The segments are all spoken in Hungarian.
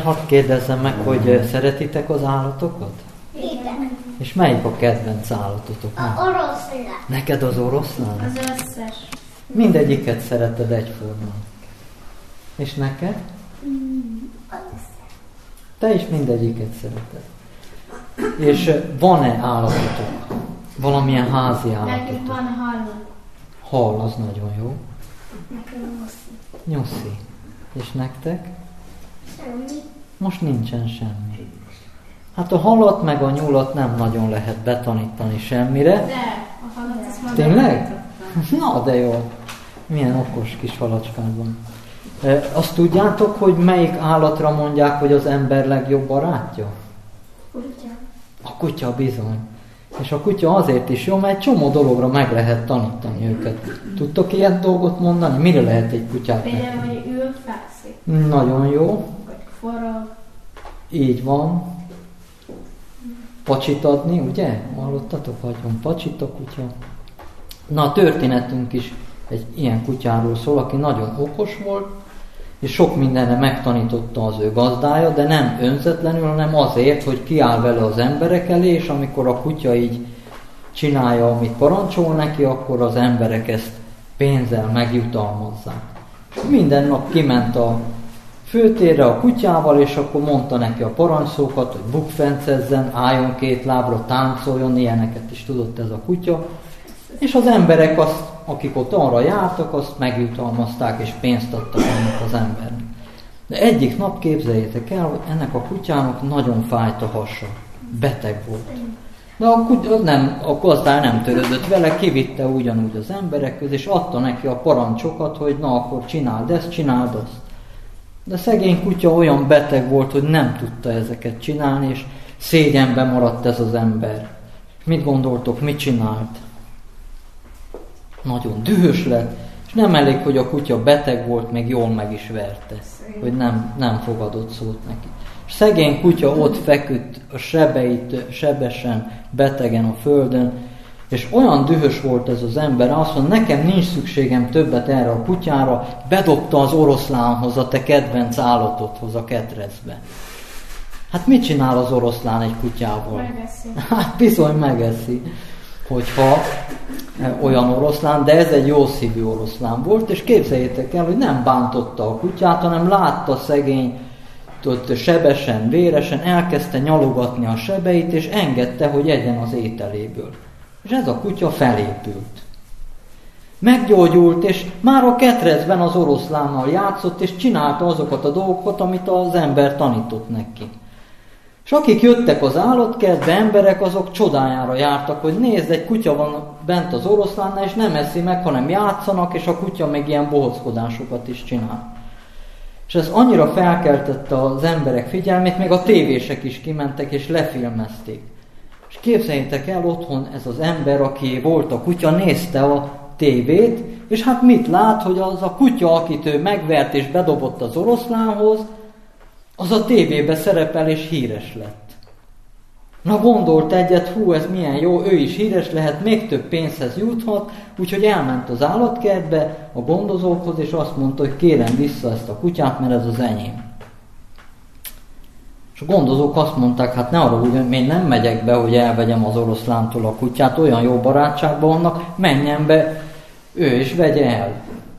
hadd kérdezzem meg, hogy szeretitek az állatokat? Igen. És melyik a kedvenc állatotok? A oroszlán. Neked az oroszlán? Az összes. Mindegyiket szereted egyformán. És neked? Te is mindegyiket szereted. És van-e állatotok? Valamilyen házi Nekünk állatotok? van hal. Hal, az nagyon jó. Nekem Nyuszi. Nyuszi. És nektek? Semmi. Most nincsen semmi. Hát a halat meg a nyulat nem nagyon lehet betanítani semmire. De a halat azt már Tényleg? Na, de jó. Milyen okos kis halacskád van. Azt tudjátok, hogy melyik állatra mondják, hogy az ember legjobb barátja? Kutya. A kutya bizony. És a kutya azért is jó, mert egy csomó dologra meg lehet tanítani őket. Tudtok ilyen dolgot mondani? Mire lehet egy kutyát Például, megtanítani? hogy ül, fekszik. Nagyon jó. Vagy forog. Így van. Pacsit adni, ugye? Hallottatok? Adjon pacsit a kutya. Na, a történetünk is egy ilyen kutyáról szól, aki nagyon okos volt, és sok mindenre megtanította az ő gazdája, de nem önzetlenül, hanem azért, hogy kiáll vele az emberek elé, és amikor a kutya így csinálja, amit parancsol neki, akkor az emberek ezt pénzzel megjutalmazzák. És minden nap kiment a főtérre a kutyával, és akkor mondta neki a parancsszókat, hogy bukfencezzen, álljon két lábra, táncoljon, ilyeneket is tudott ez a kutya. És az emberek, akik ott arra jártak, azt megjutalmazták, és pénzt adtak ennek az embernek. De egyik nap képzeljétek el, hogy ennek a kutyának nagyon fájt a hasa. Beteg volt. De a gazdája nem törődött vele, kivitte ugyanúgy az emberek közé, és adta neki a parancsokat, hogy na akkor csináld ezt, csináld azt. De szegény kutya olyan beteg volt, hogy nem tudta ezeket csinálni, és szégyenbe maradt ez az ember. Mit gondoltok, mit csinált? Nagyon dühös lett, és nem elég, hogy a kutya beteg volt, még jól meg is verte, hogy nem fogadott szót neki. És szegény kutya ott feküdt a sebesen, betegen a földön, és olyan dühös volt ez az ember, azt mondta, nekem nincs szükségem többet erre a kutyára, bedobta az oroszlánhoz, a te kedvenc állatodhoz a ketrecbe. Hát mit csinál az oroszlán egy kutyával? Megeszi. Hát bizony megeszi, hogyha olyan oroszlán, de ez egy jó szívű oroszlán volt, és képzeljétek el, hogy nem bántotta a kutyát, hanem látta szegény, ott sebesen, véresen, elkezdte nyalogatni a sebeit, és engedte, hogy egyen az ételéből. És ez a kutya felépült. Meggyógyult, és már a ketrecben az oroszlánnal játszott, és csinálta azokat a dolgokat, amit az ember tanított neki. És akik jöttek az állatkertbe, emberek, azok csodájára jártak, hogy nézd, egy kutya van bent az oroszlánnál, és nem eszi meg, hanem játszanak, és a kutya meg ilyen bohockodásokat is csinál. És ez annyira felkeltette az emberek figyelmét, még a tévések is kimentek, és lefilmezték. És képzeljétek el, otthon ez az ember, aki volt a kutya, nézte a tévét, és hát mit lát, hogy az a kutya, akit ő megvert és bedobott az oroszlánhoz, az a tévébe szerepel és híres lett. Na gondolt egyet, hú, ez milyen jó, ő is híres lehet, még több pénzhez juthat, úgyhogy elment az állatkertbe a gondozókhoz, és azt mondta, hogy kérem vissza ezt a kutyát, mert ez az enyém. És a gondozók azt mondták, hát ne arra úgy, én nem megyek be, hogy elvegyem az oroszlántól a kutyát, olyan jó barátságban vannak, menjen be, ő is vegye el.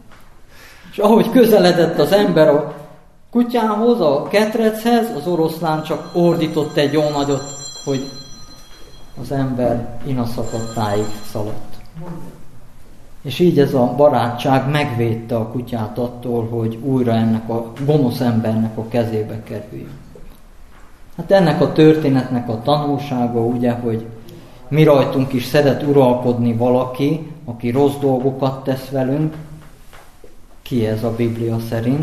És ahogy közeledett az ember a kutyához, a ketrechez, az oroszlán csak ordított egy jó nagyot, hogy az ember inaszakadtáig szaladt. És így ez a barátság megvédte a kutyát attól, hogy újra ennek a gonosz embernek a kezébe kerüljön. Hát ennek a történetnek a tanulsága ugye, hogy mi rajtunk is szeret uralkodni valaki, aki rossz dolgokat tesz velünk. Ki ez a Biblia szerint?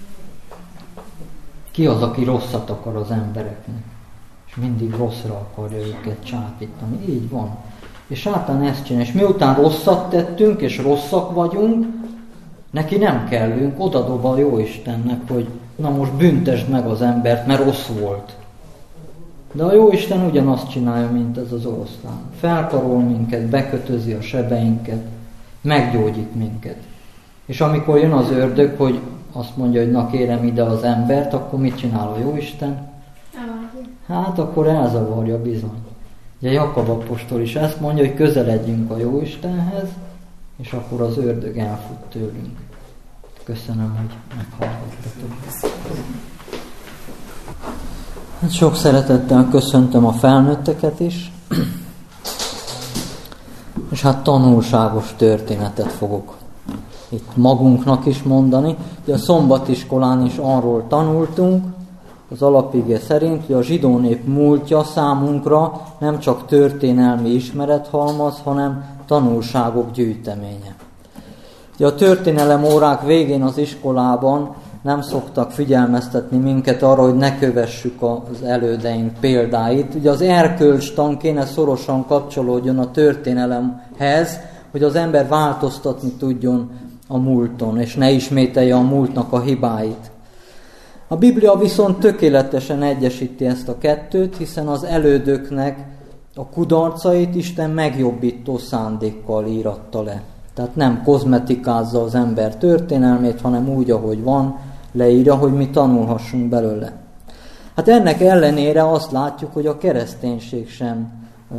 Ki az, aki rosszat akar az embereknek? És mindig rosszra akarja őket csábítani. Így van. És sátán ezt csinál. És miután rosszat tettünk, és rosszak vagyunk, neki nem kellünk, odadob a Jóistennek, hogy na most büntesd meg az embert, mert rossz volt. De a Jóisten ugyanazt csinálja, mint ez az oroszlán. Felkarol minket, bekötözi a sebeinket, meggyógyít minket. És amikor jön az ördög, hogy azt mondja, hogy na kérem ide az embert, akkor mit csinál a Jóisten? Hát akkor elzavarja bizony. Ugye Jakab apostol is ezt mondja, hogy közeledjünk a Jóistenhez, és akkor az ördög elfut tőlünk. Köszönöm, hogy meghallgattatok. Hát sok szeretettel köszöntöm a felnőtteket is, és hát tanulságos történetet fogok itt magunknak is mondani. Ugye a szombatiskolán is arról tanultunk, az alapige szerint, hogy a zsidó nép múltja számunkra nem csak történelmi ismerethalmaz, hanem tanulságok gyűjteménye. Ugye a történelem órák végén az iskolában nem szoktak figyelmeztetni minket arra, hogy ne kövessük az elődeink példáit. Ugye az erkölcstan kéne szorosan kapcsolódjon a történelemhez, hogy az ember változtatni tudjon a múlton, és ne ismételje a múltnak a hibáit. A Biblia viszont tökéletesen egyesíti ezt a kettőt, hiszen az elődöknek a kudarcait Isten megjobbító szándékkal íratta le. Tehát nem kozmetikázza az ember történelmét, hanem úgy, ahogy van, leírja, hogy mi tanulhassunk belőle. Hát ennek ellenére azt látjuk, hogy a kereszténység sem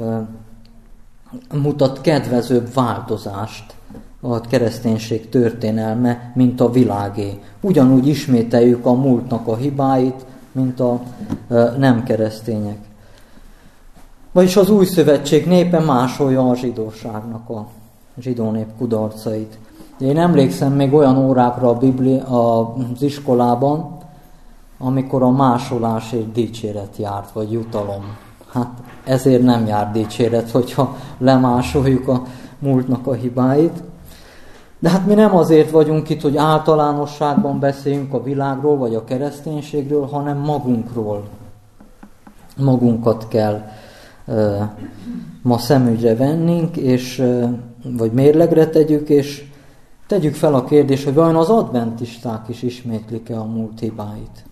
mutat kedvezőbb változást, a kereszténység történelme, mint a világé. Ugyanúgy ismételjük a múltnak a hibáit, mint a nem keresztények. Vagyis az új szövetség népe másolja a zsidóságnak a zsidó nép kudarcait. Én emlékszem még olyan órákra az iskolában, amikor a másolásért dicséret járt, vagy jutalom. Hát ezért nem jár dicséret, hogyha lemásoljuk a múltnak a hibáit. De hát mi nem azért vagyunk itt, hogy általánosságban beszéljünk a világról, vagy a kereszténységről, hanem magunkról. Magunkat kell ma szemügyre vennünk, vagy mérlegre tegyük, és tegyük fel a kérdést, hogy vajon az adventisták is ismétlik-e a múlt hibáit.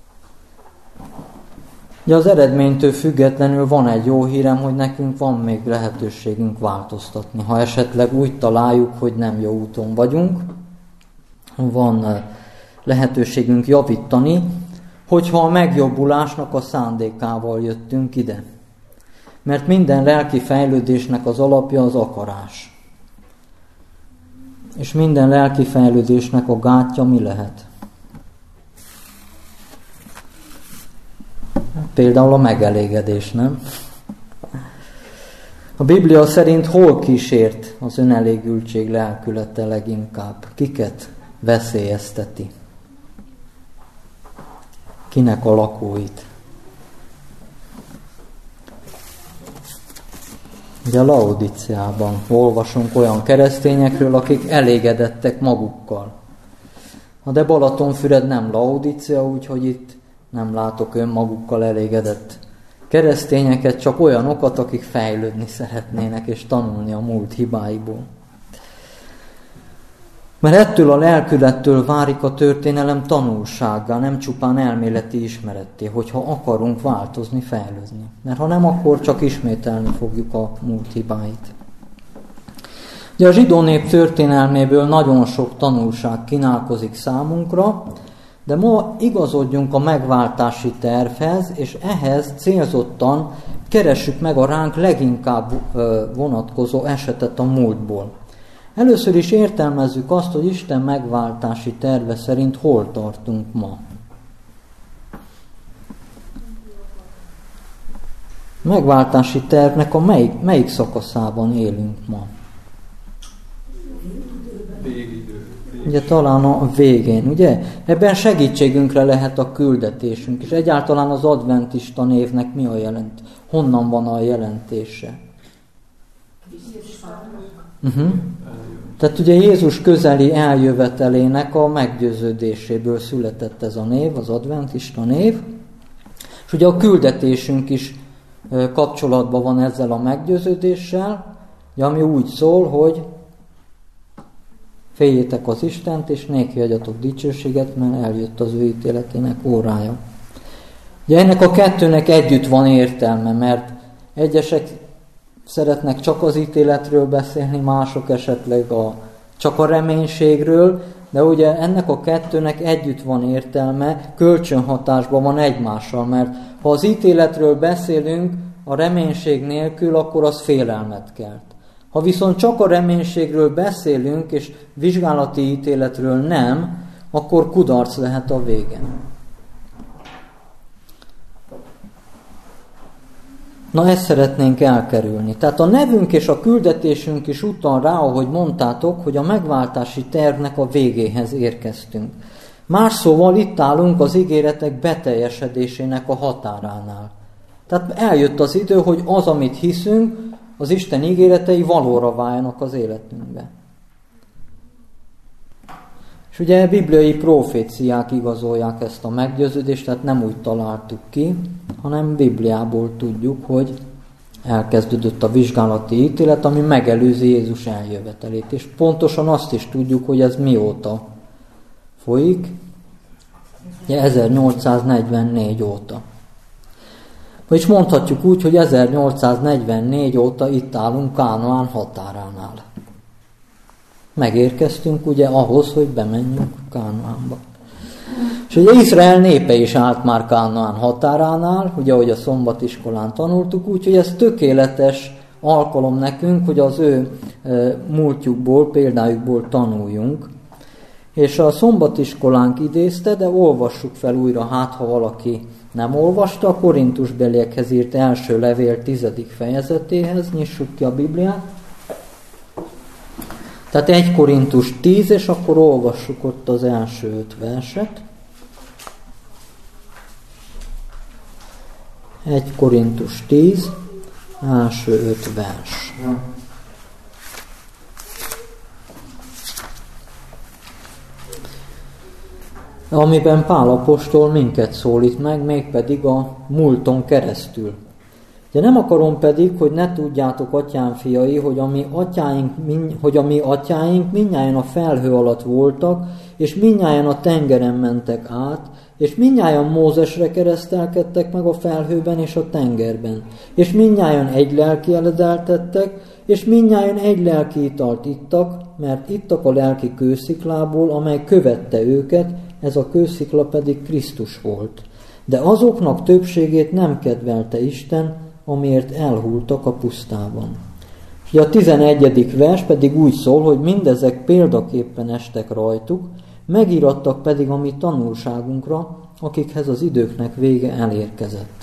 Ugye az eredménytől függetlenül van egy jó hírem, hogy nekünk van még lehetőségünk változtatni. Ha esetleg úgy találjuk, hogy nem jó úton vagyunk, van lehetőségünk javítani, hogyha a megjobbulásnak a szándékával jöttünk ide. Mert minden lelki fejlődésnek az alapja az akarás. És minden lelki fejlődésnek a gátja mi lehet? Például a megelégedés, nem? A Biblia szerint hol kísért az önelégültség lelkülete leginkább? Kiket veszélyezteti? Kinek a lakóit? Ugye Laodiceában olvasunk olyan keresztényekről, akik elégedettek magukkal. De Balatonfüred nem Laodicea, úgyhogy itt nem látok önmagukkal elégedett keresztényeket, csak olyanokat, akik fejlődni szeretnének és tanulni a múlt hibáiból. Mert ettől a lelkülettől várik a történelem tanulsággá, nem csupán elméleti ismeretté, hogyha akarunk változni, fejlődni. Mert ha nem, akkor csak ismételni fogjuk a múlt hibáit. Ugye a zsidó nép történelméből nagyon sok tanulság kínálkozik számunkra, de ma igazodjunk a megváltási tervhez, és ehhez célzottan keressük meg a ránk leginkább vonatkozó esetet a múltból. Először is értelmezzük azt, hogy Isten megváltási terve szerint hol tartunk ma. Megváltási tervnek a melyik szakaszában élünk ma? Ugye talán a végén, ugye? Ebben segítségünkre lehet a küldetésünk, és egyáltalán az adventista névnek mi a jelent? Honnan van a jelentése? Tehát ugye Jézus közeli eljövetelének a meggyőződéséből született ez a név, az adventista név, és ugye a küldetésünk is kapcsolatban van ezzel a meggyőződéssel, ami úgy szól, hogy féljétek az Istent, és néki adjatok dicsőséget, mert eljött az ő ítéletének órája. Ugye ennek a kettőnek együtt van értelme, mert egyesek szeretnek csak az ítéletről beszélni, mások esetleg csak a reménységről, De ugye ennek a kettőnek együtt van értelme, kölcsönhatásban van egymással, mert ha az ítéletről beszélünk a reménység nélkül, akkor az félelmet kelt. Ha viszont csak a reménységről beszélünk, és vizsgálati ítéletről nem, akkor kudarc lehet a vége. Na, ezt szeretnénk elkerülni. Tehát a nevünk és a küldetésünk is utal rá, ahogy mondtátok, hogy a megváltási tervnek a végéhez érkeztünk. Más szóval itt állunk az ígéretek beteljesedésének a határánál. Tehát eljött az idő, hogy az, amit hiszünk, az Isten ígéretei valóra váljanak az életünkbe. És ugye bibliai proféciák igazolják ezt a meggyőződést, tehát nem úgy találtuk ki, hanem Bibliából tudjuk, hogy elkezdődött a vizsgálati ítélet, ami megelőzi Jézus eljövetelét. És pontosan azt is tudjuk, hogy ez mióta folyik, 1844 óta. Vagyis mondhatjuk úgy, hogy 1844 óta itt állunk Kánaán határánál. Megérkeztünk ugye ahhoz, hogy bemenjünk Kánaánba. És ugye Izrael népe is állt már Kánaán határánál, ugye ahogy a szombatiskolán tanultuk, úgyhogy ez tökéletes alkalom nekünk, hogy az ő múltjukból, példájukból tanuljunk. És a szombatiskolánk idézte, de olvassuk fel újra, hát ha valaki nem olvasta, a Korintusbeliekhez írt első levél 10. fejezetéhez, nyissuk ki a Bibliát. Tehát 1 Korintus 10, és akkor olvassuk ott az első 5 verset. 1 Korintus 10, első 5 vers. Amiben Pál apostol minket szólít meg, mégpedig a múlton keresztül. De nem akarom pedig, hogy ne tudjátok, atyám fiai, hogy a mi atyáink mindnyájan a felhő alatt voltak, és mindnyájan a tengeren mentek át, és mindnyájan Mózesre keresztelkedtek meg a felhőben és a tengerben, és mindnyájan egy lelki eledeltettek, és mindnyájan egy lelki italt ittak, mert ittak a lelki kősziklából, amely követte őket, ez a kőszikla pedig Krisztus volt. De azoknak többségét nem kedvelte Isten, amiért elhultak a pusztában. És a 11. vers pedig úgy szól, hogy mindezek példaképpen estek rajtuk, megírattak pedig a mi tanulságunkra, akikhez az időknek vége elérkezett.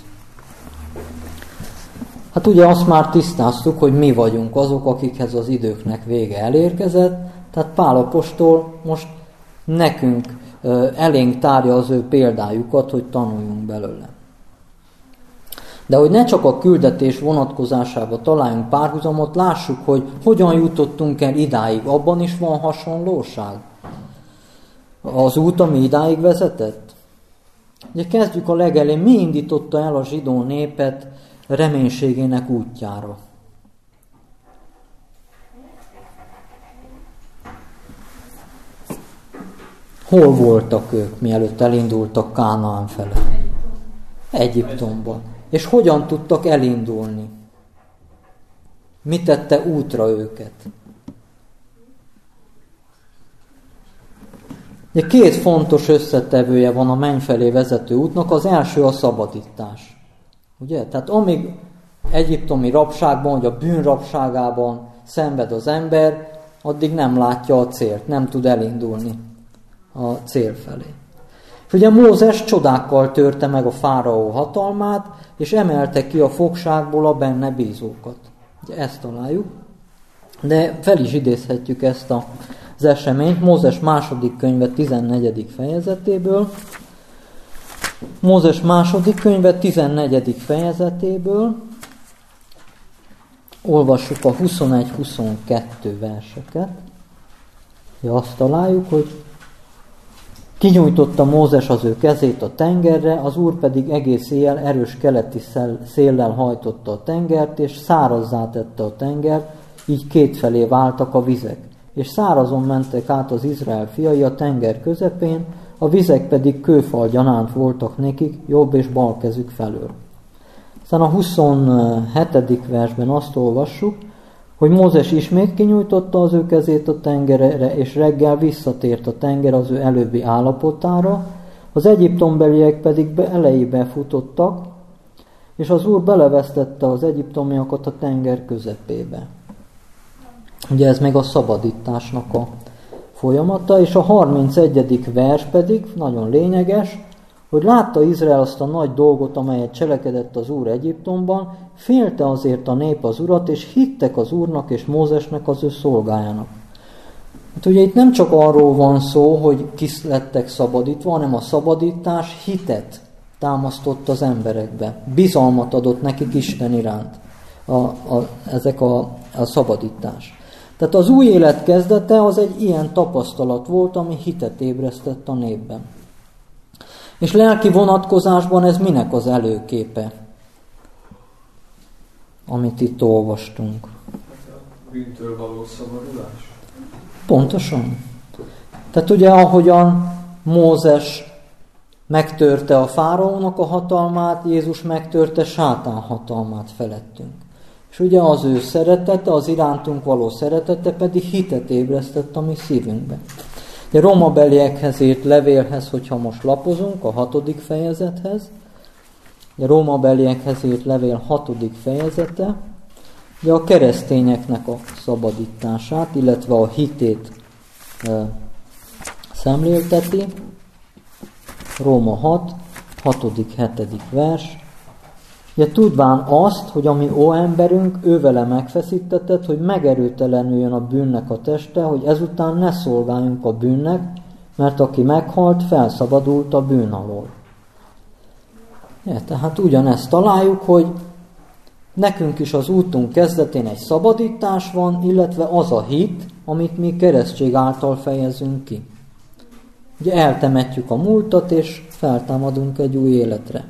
Hát ugye azt már tisztáztuk, hogy mi vagyunk azok, akikhez az időknek vége elérkezett, tehát Pál apostol most nekünk elénk tárja az ő példájukat, hogy tanuljunk belőle. De hogy ne csak a küldetés vonatkozásába találjunk párhuzamot, lássuk, hogy hogyan jutottunk el idáig. Abban is van hasonlóság. Az út, ami idáig vezetett. Ugye kezdjük a legelején, mi indította el a zsidó népet reménységének útjára? Hol voltak ők, mielőtt elindultak Kánaán fele? Egyiptomban. És hogyan tudtak elindulni? Mi tette útra őket? De 2 fontos összetevője van a menny felé vezető útnak, az első a szabadítás. Ugye? Tehát amíg egyiptomi rabságban, vagy a bűn rabságában szenved az ember, addig nem látja a célt, nem tud elindulni a cél felé. És ugye Mózes csodákkal törte meg a fáraó hatalmát, és emelte ki a fogságból a benne bízókat. Ugye ezt találjuk, de fel is idézhetjük ezt az eseményt Mózes második könyve 14. fejezetéből. Mózes második könyve 14. fejezetéből olvassuk a 21-22 verseket. Ja, azt találjuk, hogy kinyújtotta Mózes az ő kezét a tengerre, az Úr pedig egész éjjel erős keleti széllel hajtotta a tengert, és szárazzá tette a tengert, így kétfelé váltak a vizek. És szárazon mentek át az Izrael fiai a tenger közepén, a vizek pedig kőfal gyanánt voltak nekik, jobb és bal kezük felől. Aztán a 27. versben azt olvassuk, hogy Mózes ismét kinyújtotta az ő kezét a tengerre, és reggel visszatért a tenger az ő előbbi állapotára, az egyiptombeliek pedig elejébe futottak, és az Úr belevesztette az egyiptomiakat a tenger közepébe. Ugye ez még a szabadításnak a folyamata, és a 31. vers pedig nagyon lényeges, hogy látta Izrael azt a nagy dolgot, amelyet cselekedett az Úr Egyiptomban, félte azért a nép az Urat, és hittek az Úrnak és Mózesnek, az ő szolgájának. Hát ugye itt nem csak arról van szó, hogy kis lettek szabadítva, hanem a szabadítás hitet támasztott az emberekbe. Bizalmat adott nekik Isten iránt a szabadítás. Tehát az új élet kezdete az egy ilyen tapasztalat volt, ami hitet ébresztett a népben. És lelki vonatkozásban ez minek az előképe, amit itt olvastunk? Bűntől való szabadulás? Pontosan. Tehát ugye ahogyan Mózes megtörte a fáraónak a hatalmát, Jézus megtörte sátán hatalmát felettünk. És ugye az ő szeretete, az irántunk való szeretete pedig hitet ébresztett a mi szívünkbe. A Rómabeliekhez írt levélhez, hogyha most lapozunk, a 6. fejezethez, a Rómabeliekhez írt levél 6. fejezete, ugye a keresztényeknek a szabadítását, illetve a hitét szemlélteti. Róma 6, 6.-7. vers. Ugye tudván azt, hogy a mi óemberünk ővele megfeszítetett, hogy megerőtelenüljön a bűnnek a teste, hogy ezután ne szolgáljunk a bűnnek, mert aki meghalt, felszabadult a bűn alól. Tehát ugyanezt találjuk, hogy nekünk is az útunk kezdetén egy szabadítás van, illetve az a hit, amit mi keresztség által fejezünk ki. Ugye eltemetjük a múltat, és feltámadunk egy új életre.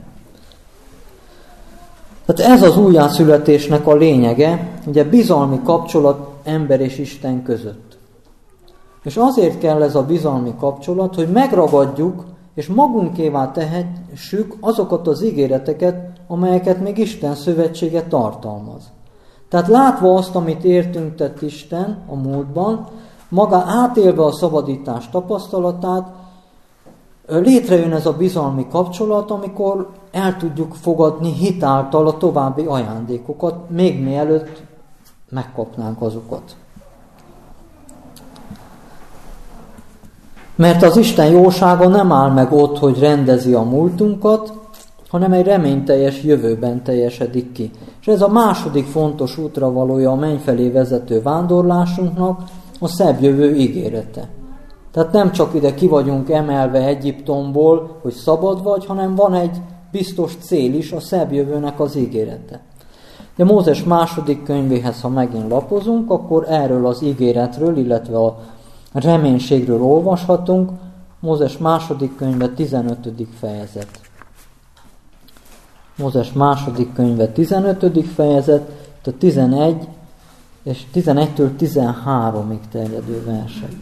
Tehát ez az újjászületésnek a lényege, ugye bizalmi kapcsolat ember és Isten között. És azért kell ez a bizalmi kapcsolat, hogy megragadjuk, és magunkévá tehessük azokat az ígéreteket, amelyeket még Isten szövetsége tartalmaz. Tehát látva azt, amit értünk tett Isten a múltban, maga átélve a szabadítás tapasztalatát, létrejön ez a bizalmi kapcsolat, amikor el tudjuk fogadni hitáltal a további ajándékokat, még mielőtt megkapnánk azokat. Mert az Isten jósága nem áll meg ott, hogy rendezi a múltunkat, hanem egy reményteljes jövőben teljesedik ki. És ez a második fontos útravalója a menny felé vezető vándorlásunknak, a szebb jövő ígérete. Tehát nem csak ide ki vagyunk emelve Egyiptomból, hogy szabad vagy, hanem van egy biztos cél is, a szebb jövőnek az ígérete. De Mózes második könyvéhez, ha megint lapozunk, akkor erről az ígéretről, illetve a reménységről olvashatunk. Mózes második könyve 15. fejezet. Mózes második könyve 15. fejezet, a 11 és 11-től 13-ig terjedő versek.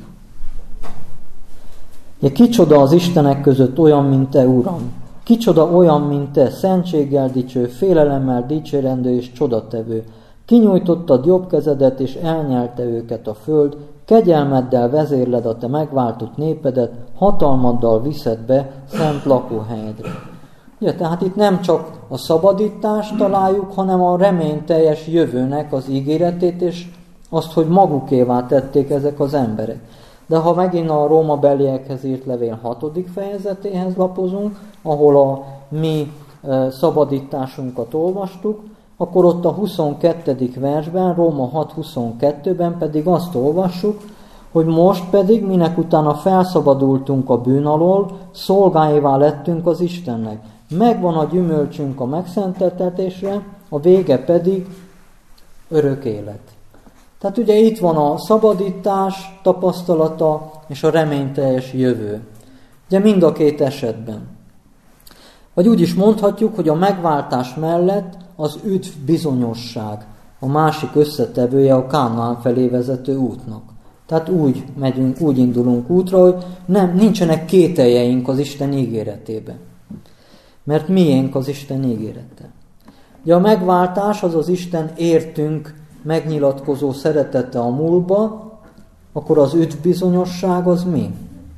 Kicsoda az Istenek között olyan, mint te, Uram? Kicsoda olyan, mint te, szentséggel dicső, félelemmel dicsérendő és csodatevő? Kinyújtottad jobb kezedet, és elnyelte őket a föld, kegyelmeddel vezérled a te megváltott népedet, hatalmaddal viszed be szent lakóhelyedre. Ja, tehát itt nem csak a szabadítást találjuk, hanem a reményteljes jövőnek az ígéretét, és azt, hogy magukévá tették ezek az emberek. De ha megint a Rómabeliekhez írt levél 6. fejezetéhez lapozunk, ahol a mi szabadításunkat olvastuk, akkor ott a 22. versben, Róma 6.22-ben pedig azt olvassuk, hogy most pedig, minek utána felszabadultunk a bűn alól, szolgáivá lettünk az Istennek. Megvan a gyümölcsünk a megszenteltetésre, a vége pedig örök élet. Tehát ugye itt van a szabadítás tapasztalata és a reményteljes jövő. Ugye mind a két esetben. Vagy úgy is mondhatjuk, hogy a megváltás mellett az üdv bizonyosság a másik összetevője a Kánaán felé vezető útnak. Tehát úgy megyünk, úgy indulunk útra, hogy nincsenek kételjeink az Isten ígéretében. Mert miénk az Isten ígérete. Ugye a megváltás az az Isten értünk megnyilatkozó szeretete a múltba, akkor az üdvbizonyosság az mi?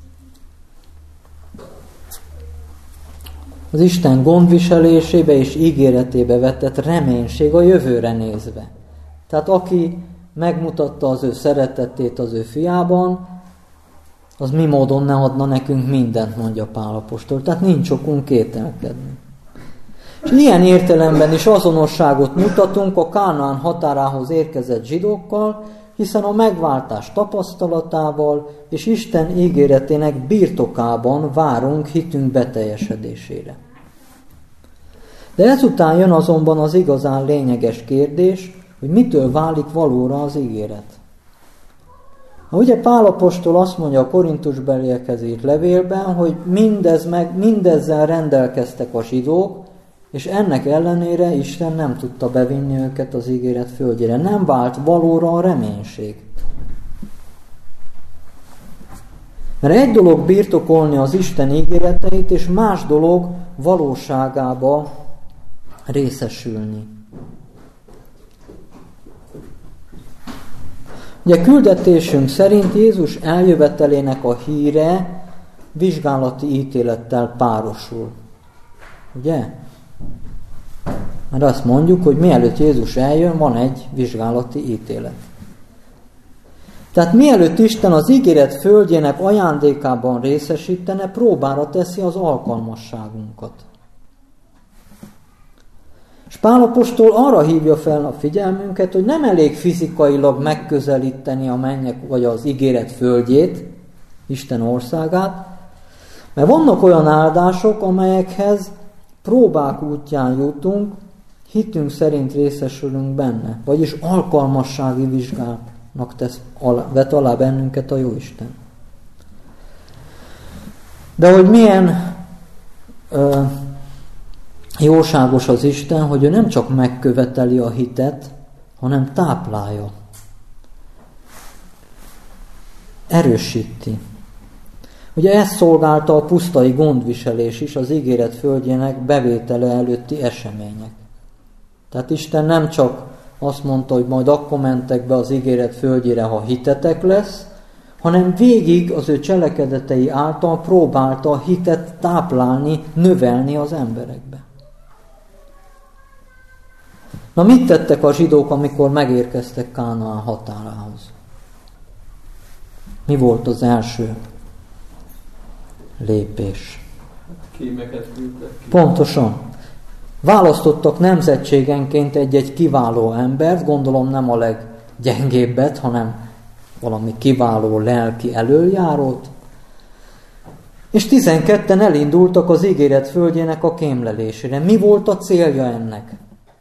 Az Isten gondviselésébe és ígéretébe vetett reménység a jövőre nézve. Tehát aki megmutatta az ő szeretetét az ő fiában, az mi módon ne adna nekünk mindent, mondja Pál apostol. Tehát nincs okunk kételkedni. És ilyen értelemben is azonosságot mutatunk a Kánaán határához érkezett zsidókkal, hiszen a megváltás tapasztalatával és Isten ígéretének birtokában várunk hitünk beteljesedésére. De ezután jön azonban az igazán lényeges kérdés, hogy mitől válik valóra az ígéret. Ugye Pál apostol azt mondja a korintusbeliekhez írt levélben, hogy mindezzel rendelkeztek a zsidók, és ennek ellenére Isten nem tudta bevinni őket az ígéret földjére. Nem vált valóra a reménység. Mert egy dolog birtokolni az Isten ígéreteit, és más dolog valóságába részesülni. Ugye küldetésünk szerint Jézus eljövetelének a híre vizsgálati ítélettel párosul. Ugye? Mert azt mondjuk, hogy mielőtt Jézus eljön, van egy vizsgálati ítélet. Tehát mielőtt Isten az ígéret földjének ajándékában részesítene, próbára teszi az alkalmasságunkat. És Pál apostol arra hívja fel a figyelmünket, hogy nem elég fizikailag megközelíteni a mennyek vagy az ígéret földjét, Isten országát, mert vannak olyan áldások, amelyekhez próbák útján jutunk, hitünk szerint részesülünk benne, vagyis alkalmassági vizsgálatnak vet alá bennünket a Jóisten. De hogy milyen jóságos az Isten, hogy ő nem csak megköveteli a hitet, hanem táplálja. Erősíti. Ugye ezt szolgálta a pusztai gondviselés is, az ígéret földjének bevétele előtti események. Tehát Isten nem csak azt mondta, hogy majd akkor mentek be az ígéret földjére, ha hitetek lesz, hanem végig az ő cselekedetei által próbálta a hitet táplálni, növelni az emberekbe. Na mit tettek a zsidók, amikor megérkeztek Kánaán határához? Mi volt az első lépés? Kémeket küldtek ki. Pontosan. Választottak nemzetségenként egy kiváló embert, gondolom nem a leggyengébbet, hanem valami kiváló lelki elöljárót. És 12-en elindultak az ígéret földjének a kémlelésére. Mi volt a célja ennek?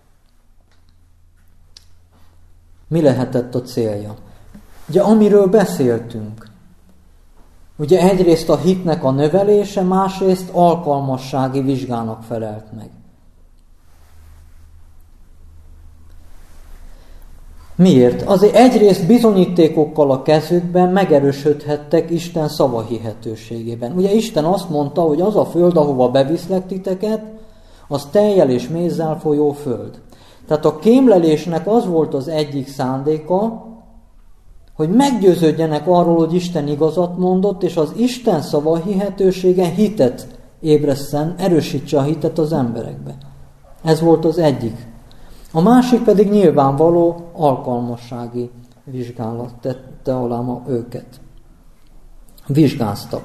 Mi lehetett a célja? Ugye amiről beszéltünk. Ugye egyrészt a hitnek a növelése, másrészt alkalmassági vizsgának felelt meg. Miért? Azért egyrészt bizonyítékokkal a kezükben megerősödhettek Isten szava hihetőségében. Ugye Isten azt mondta, hogy az a föld, ahova beviszlek titeket, az tejjel és mézzel folyó föld. Tehát a kémlelésnek az volt az egyik szándéka, hogy meggyőződjenek arról, hogy Isten igazat mondott, és az Isten szava hihetősége hitet ébresszen, erősítse a hitet az emberekbe. Ez volt az egyik. A másik pedig nyilvánvaló alkalmassági vizsgálat tette alá őket. Vizsgáztak.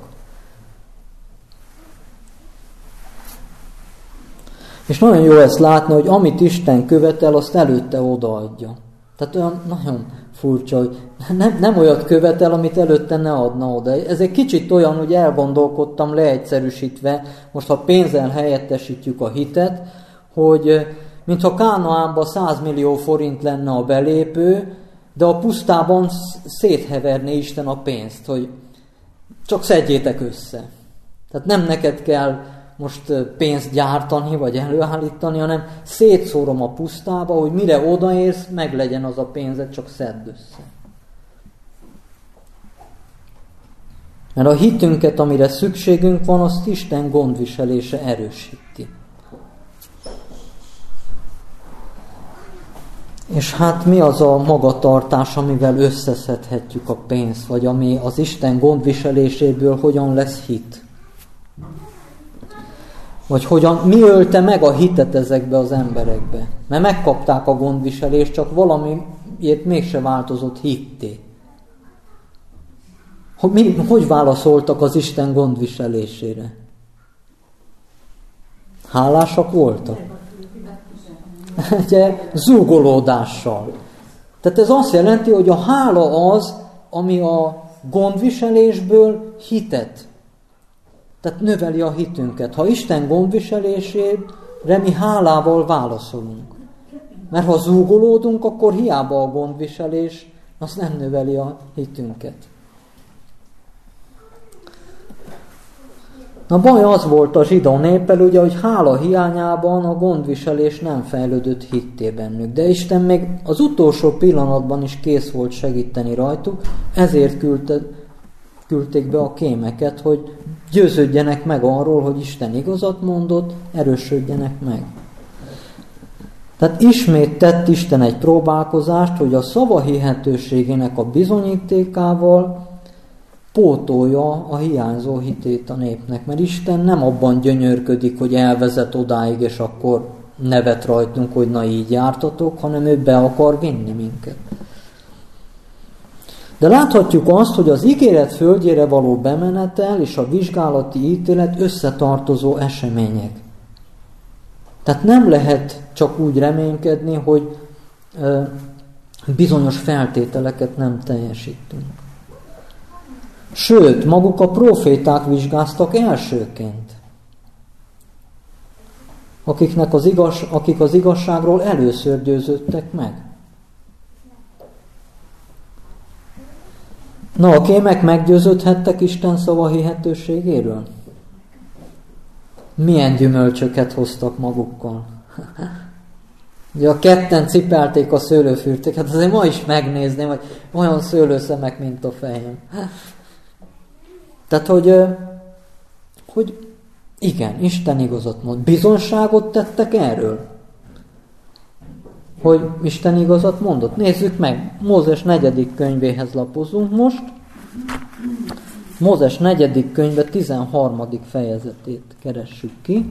És nagyon jó ezt látni, hogy amit Isten követel, azt előtte odaadja. Tehát olyan nagyon furcsa, hogy nem olyat követel, amit előtte ne adna oda. Ez egy kicsit olyan, hogy elgondolkodtam leegyszerűsítve, most ha pénzzel helyettesítjük a hitet, hogy mintha Kánaánban 100 millió forint lenne a belépő, de a pusztában szétheverné Isten a pénzt, hogy csak szedjétek össze. Tehát nem neked kell most pénzt gyártani, vagy előállítani, hanem szétszórom a pusztába, hogy mire odaérsz, meglegyen az a pénzed, csak szedd össze. Mert a hitünket, amire szükségünk van, azt Isten gondviselése erősíti. És hát mi az a magatartás, amivel összeszedhetjük a pénzt, vagy ami az Isten gondviseléséből hogyan lesz hit? Vagy mi ölte meg a hitet ezekbe az emberekbe? Mert megkapták a gondviselést, csak valamiért mégse változott hitté. Hogy válaszoltak az Isten gondviselésére? Hálásak voltak? Ugye, zúgolódással. Tehát ez azt jelenti, hogy a hála az, ami a gondviselésből hitet. Tehát növeli a hitünket. Ha Isten gondviselésére mi hálával válaszolunk. Mert ha zúgolódunk, akkor hiába a gondviselés, az nem növeli a hitünket. Na baj az volt a zsidó néppel, ugye, hogy hála hiányában a gondviselés nem fejlődött hitté bennük. De Isten még az utolsó pillanatban is kész volt segíteni rajtuk, ezért küldték be a kémeket, hogy győződjenek meg arról, hogy Isten igazat mondott, erősödjenek meg. Tehát ismét tett Isten egy próbálkozást, hogy a szava hihetőségének a bizonyítékával pótolja a hiányzó hitét a népnek, mert Isten nem abban gyönyörködik, hogy elvezet odáig, és akkor nevet rajtunk, hogy na így jártatok, hanem ő be akar vinni minket. De láthatjuk azt, hogy az ígéret földjére való bemenetel és a vizsgálati ítélet összetartozó események. Tehát nem lehet csak úgy reménykedni, hogy bizonyos feltételeket nem teljesítünk. Sőt, maguk a próféták vizsgáztak elsőként, akik az igazságról először győződtek meg. Na, a kémek meggyőződhettek Isten szava hihetőségéről? Milyen gyümölcsöket hoztak magukkal? Ugye a ketten cipelték a szőlőfürtét, azért ma is megnézném, hogy olyan szőlőszemek, mint a fejem. Tehát, hogy igen, Isten igazat mond. Bizonságot tettek erről? Hogy Isten igazat mondott? Nézzük meg, Mózes 4. könyvéhez lapozunk most. Mózes 4. könyve 13. fejezetét keressük ki.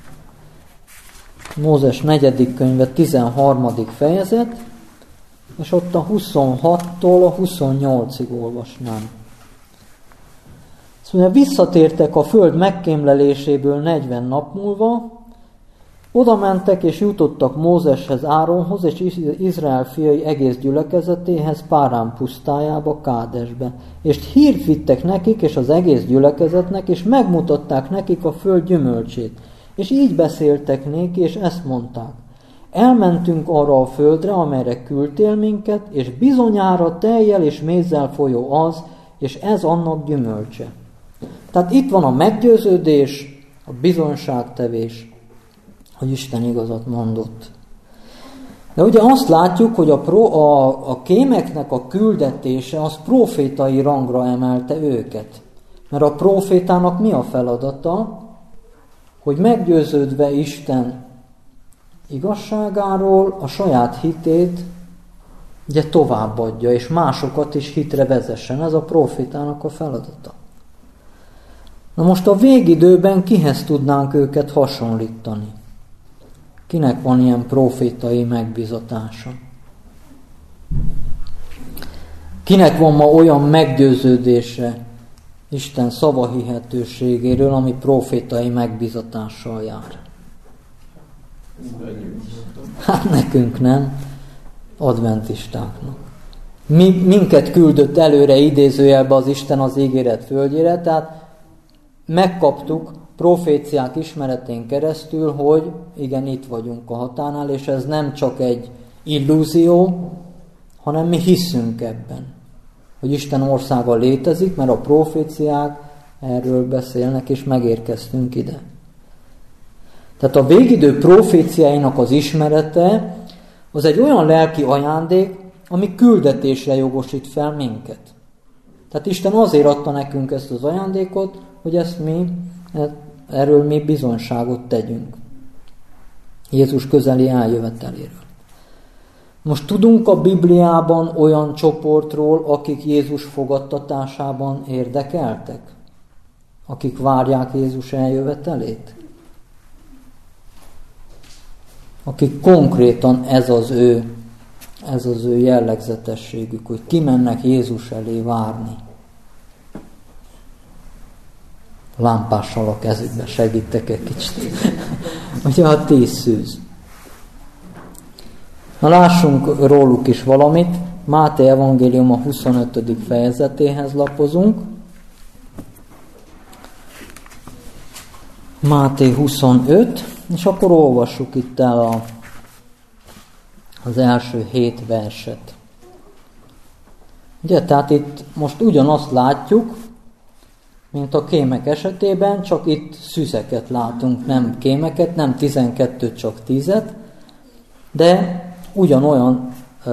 Mózes 4. könyve 13. fejezet, és ott a 26-tól a 28-ig olvasnám. Szóval visszatértek a föld megkémleléséből 40 nap múlva, oda mentek és jutottak Mózeshez, Áronhoz és Izrael fiai egész gyülekezetéhez Párán pusztájába, Kádesbe. És hírt vittek nekik és az egész gyülekezetnek, és megmutatták nekik a föld gyümölcsét. És így beszéltek néki, és ezt mondták. Elmentünk arra a földre, amelyre küldtél minket, és bizonyára tejjel és mézzel folyó az, és ez annak gyümölcse. Tehát itt van a meggyőződés, a bizonyságtevés, hogy Isten igazat mondott. De ugye azt látjuk, hogy a kémeknek a küldetése az prófétai rangra emelte őket. Mert a prófétának mi a feladata? Hogy meggyőződve Isten igazságáról a saját hitét ugye továbbadja, és másokat is hitre vezessen. Ez a prófétának a feladata. Na most a végidőben kihez tudnánk őket hasonlítani? Kinek van ilyen prófétai megbizatása? Kinek van ma olyan meggyőződése Isten szavahihetőségéről, ami prófétai megbizatással jár? Hát nekünk nem, adventistáknak. Minket küldött előre idézőjelbe az Isten az ígéret földjére, tehát megkaptuk proféciák ismeretén keresztül, hogy igen, itt vagyunk a határnál, és ez nem csak egy illúzió, hanem mi hiszünk ebben, hogy Isten országa létezik, mert a proféciák erről beszélnek, és megérkeztünk ide. Tehát a végidő proféciáinak az ismerete az egy olyan lelki ajándék, ami küldetésre jogosít fel minket. Tehát Isten azért adta nekünk ezt az ajándékot, hogy erről mi bizonyságot tegyünk. Jézus közeli eljöveteléről. Most tudunk a Bibliában olyan csoportról, akik Jézus fogadtatásában érdekeltek? Akik várják Jézus eljövetelét? Akik konkrétan ez az ő jellegzetességük, hogy kimennek Jézus elé várni. Lámpással a kezükbe segítek egy kicsit. Ugye a 10 szűz. Na lássunk róluk is valamit. Máté evangélium a 25. fejezetéhez lapozunk. Máté 25, és akkor olvassuk itt el az első 7 verset. Ugye, tehát itt most ugyanazt látjuk, mint a kémek esetében, csak itt szüzeket látunk, nem kémeket, nem 12, csak 10-et, de ugyanolyan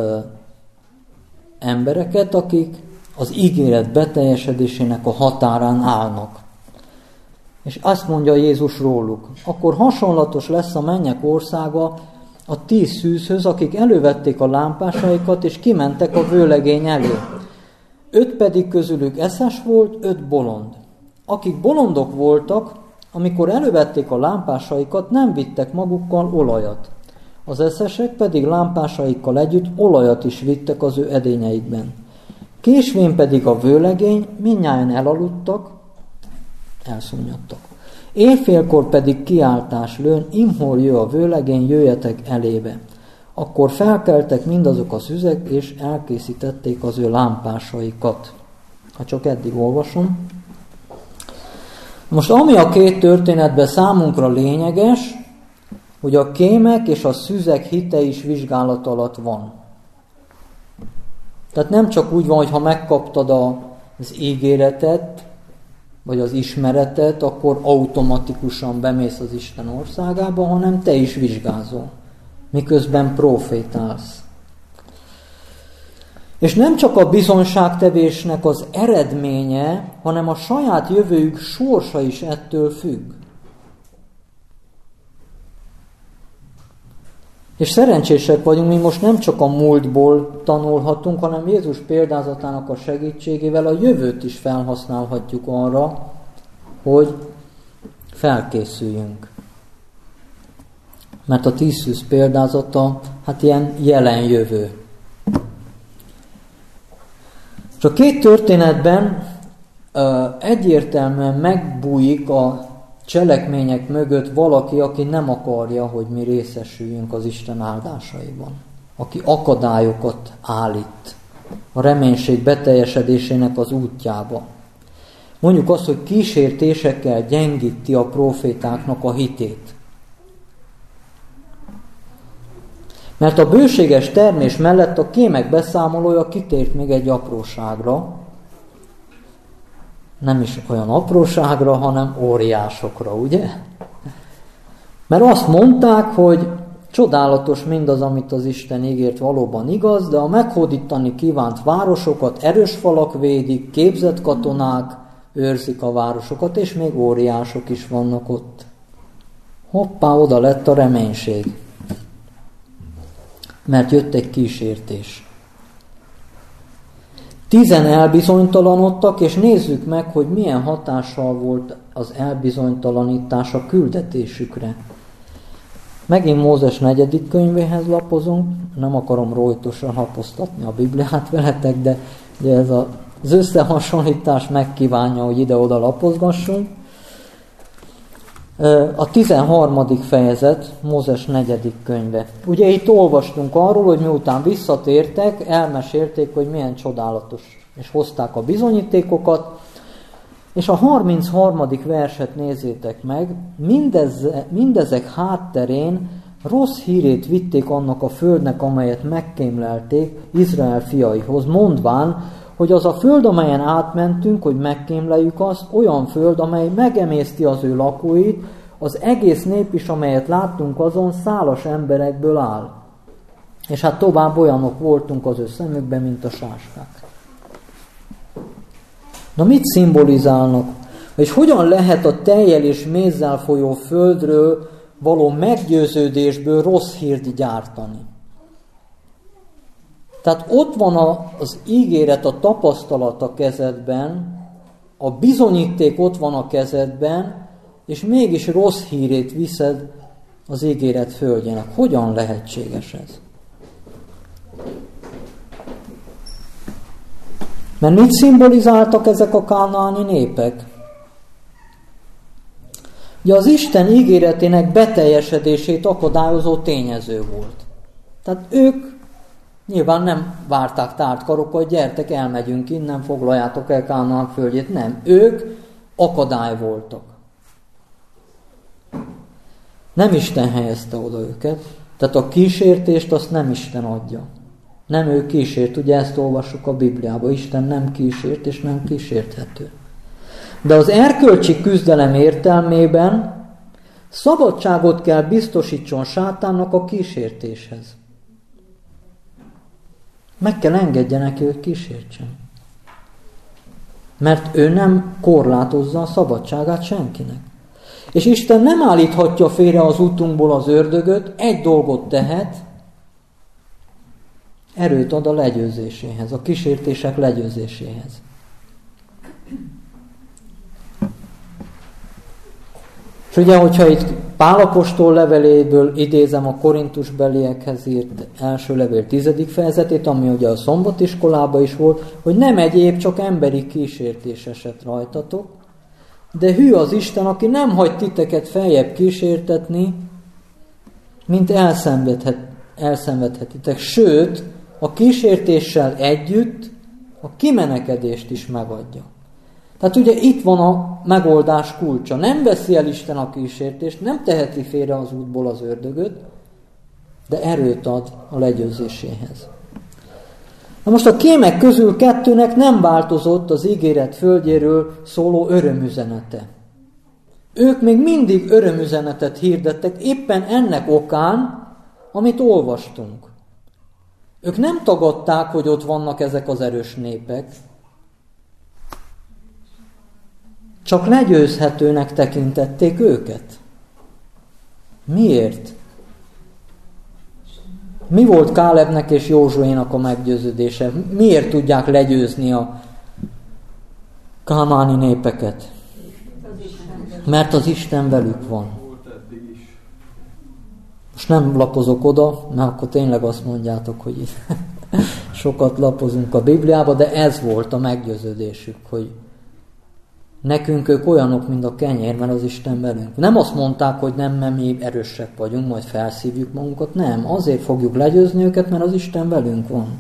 embereket, akik az ígéret beteljesedésének a határán állnak. És azt mondja Jézus róluk, akkor hasonlatos lesz a mennyek országa a 10 szűzhöz, akik elővették a lámpásaikat, és kimentek a vőlegény elé. 5 pedig közülük eszes volt, 5 bolond. Akik bolondok voltak, amikor elővették a lámpásaikat, nem vittek magukkal olajat. Az eszesek pedig lámpásaikkal együtt olajat is vittek az ő edényeikben. Késvén pedig a vőlegény, mindnyájan elaludtak, elszunnyadtak. Éjfélkor pedig kiáltás lőn, imhol jö a vőlegény, jöjjetek elébe. Akkor felkeltek mindazok a szüzek, és elkészítették az ő lámpásaikat. Ha csak eddig olvasom. Most ami a 2 történetben számunkra lényeges, hogy a kémek és a szüzek hite is vizsgálat alatt van. Tehát nem csak úgy van, hogy ha megkaptad az ígéretet, vagy az ismeretet, akkor automatikusan bemész az Isten országába, hanem te is vizsgázol, miközben profétálsz. És nem csak a bizonságtevésnek az eredménye, hanem a saját jövőjük sorsa is ettől függ. És szerencsések vagyunk, mi most nem csak a múltból tanulhatunk, hanem Jézus példázatának a segítségével a jövőt is felhasználhatjuk arra, hogy felkészüljünk. Mert a 10 szűz példázata, hát ilyen jelen jövő. És a 2 történetben egyértelműen megbújik a cselekmények mögött valaki, aki nem akarja, hogy mi részesüljünk az Isten áldásaiban. Aki akadályokat állít a reménység beteljesedésének az útjába. Mondjuk azt, hogy kísértésekkel gyengíti a profétáknak a hitét. Mert a bőséges termés mellett a kémek beszámolója kitért még egy apróságra, nem is olyan apróságra, hanem óriásokra, ugye? Mert azt mondták, hogy csodálatos mindaz, amit az Isten ígért, valóban igaz, de a meghódítani kívánt városokat erős falak védik, képzett katonák őrzik a városokat, és még óriások is vannak ott. Hoppá, oda lett a reménység. Mert jött egy kísértés. 10 elbizonytalanodtak, és nézzük meg, hogy milyen hatással volt az elbizonytalanítás a küldetésükre. Megint Mózes 4. könyvéhez lapozunk, nem akarom rojtosan lapoztatni a Bibliát veletek, de ugye ez az összehasonlítás megkívánja, hogy ide-oda lapozgassunk. A 13. fejezet, Mózes 4. könyve. Ugye itt olvastunk arról, hogy miután visszatértek, elmesélték, hogy milyen csodálatos, és hozták a bizonyítékokat, és a 33. verset nézzétek meg, mindezek hátterén rossz hírét vitték annak a földnek, amelyet megkémlelték Izrael fiaihoz, mondván, hogy az a föld, amelyen átmentünk, hogy megkémleljük azt, olyan föld, amely megemészti az ő lakóit, az egész nép is, amelyet láttunk azon, szálas emberekből áll. És hát tovább olyanok voltunk az ő szemükben, mint a sáskák. Na mit szimbolizálnak? És hogyan lehet a tejjel és mézzel folyó földről való meggyőződésből rossz hírt gyártani? Tehát ott van az ígéret, a tapasztalat a kezedben, a bizonyíték ott van a kezedben, és mégis rossz hírét viszed az ígéret földjének. Hogyan lehetséges ez? Mert mit szimbolizáltak ezek a kánaáni népek? Ugye az Isten ígéretének beteljesedését akadályozó tényező volt. Tehát ők nyilván nem várták tárt karokkal, hogy gyertek, elmegyünk innen, foglaljátok el Kánaán földjét. Nem, ők akadály voltak. Nem Isten helyezte oda őket, tehát a kísértést azt nem Isten adja. Nem ő kísért, ugye ezt olvassuk a Bibliában, Isten nem kísért és nem kísérthető. De az erkölcsi küzdelem értelmében szabadságot kell biztosítson sátánnak a kísértéshez. Meg kell engedje neki, hogy kísértsen. Mert ő nem korlátozza a szabadságát senkinek. És Isten nem állíthatja félre az útunkból az ördögöt, egy dolgot tehet, erőt ad a legyőzéséhez, a kísértések legyőzéséhez. És ugye, hogyha itt Pál apostol leveléből idézem a korintusbeliekhez írt első levél 10. fejezetét, ami ugye a szombatiskolában is volt, hogy nem egyéb, csak emberi kísértés esett rajtatok, de hű az Isten, aki nem hagy titeket feljebb kísértetni, mint elszenvedhetitek. Sőt, a kísértéssel együtt a kimenekedést is megadja. Tehát ugye itt van a megoldás kulcsa. Nem veszi el Isten a kísértést, nem teheti félre az útból az ördögöt, de erőt ad a legyőzéséhez. Na most a kémek közül kettőnek nem változott az ígéret földjéről szóló örömüzenete. Ők még mindig örömüzenetet hirdettek éppen ennek okán, amit olvastunk. Ők nem tagadták, hogy ott vannak ezek az erős népek, csak legyőzhetőnek tekintették őket. Miért? Mi volt Kálebnek és Józsuénak a meggyőződése? Miért tudják legyőzni a kánaáni népeket? Mert az Isten velük van. Most nem lapozok oda, mert akkor tényleg azt mondjátok, hogy sokat lapozunk a Bibliába, de ez volt a meggyőződésük, hogy nekünk ők olyanok, mint a kenyér, mert az Isten velünk. Nem azt mondták, hogy nem, mert mi erősek vagyunk, majd felszívjuk magunkat. Nem, azért fogjuk legyőzni őket, mert az Isten velünk van.